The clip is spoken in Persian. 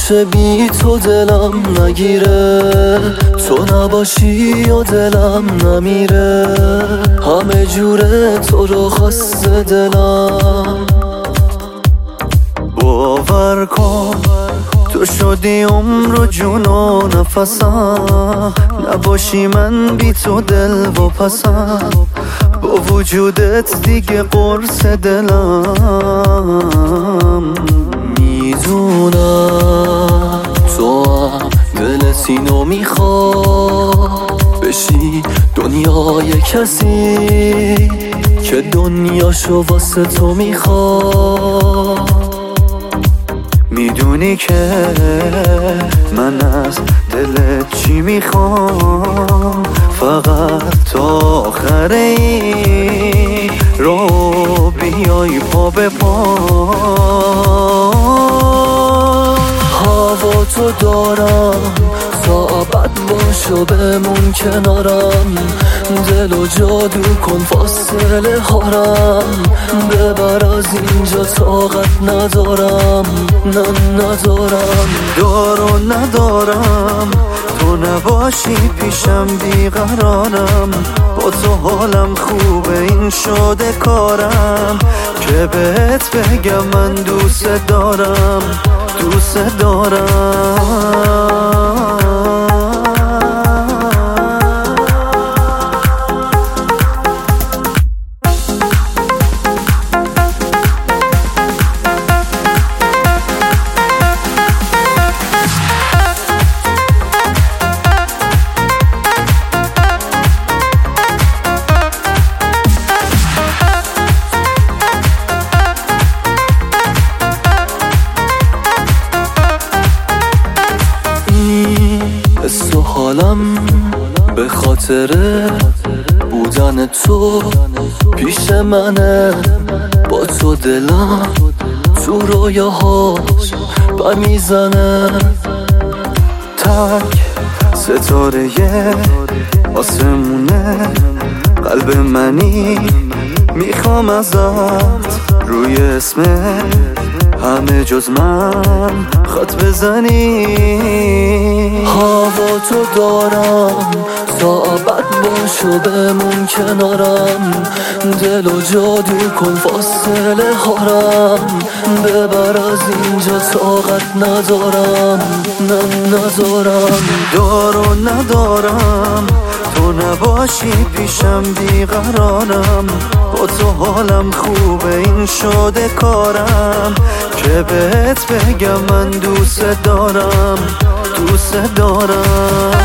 میشه بی تو دلم نگیره، تو نباشی و دلم نمیره، همه جوره تو رو خسته دلم. باور کن تو شدی عمر و جون و نفسم، نباشی من بی تو دل و پسم، با وجودت دیگه قرص دلم. میدونم تو هم دل سینو میخواد بشی دنیای کسی که دنیاشو واسه تو میخواد. میدونی که من از دلت چی میخوام، فقط تا آخر این رو بیای پا به پا. هوا تو دارم صحبت باشو بمون کنارم، دل و جادو کن فاصله هارم، ببر از اینجا طاقت ندارم، ندارم. دارو ندارم تو نباشی پیشم بیقرارم، با تو حالم خوبه این شده کارم، که بهت بگم من دوست دارم، دوست دارم. حس و حالم به خاطر بودن تو پیش منه، با تو دلم تو رویاهاش بر میزنه. تک ستاره آسمونه قلب منی، میخوام ازت روی اسمت همه جز من خط بزنی. هوا تو دارم صحبت باشو بمون کنارم، دل و جادو کن فاصله هارم، ببر از اینجا طاقت ندارم، ندارم. دارو ندارم تو نباشی پیشم بیقرارم، با تو حالم خوبه این شده کارم، که بهت بگم من دوست دارم، دوست دارم.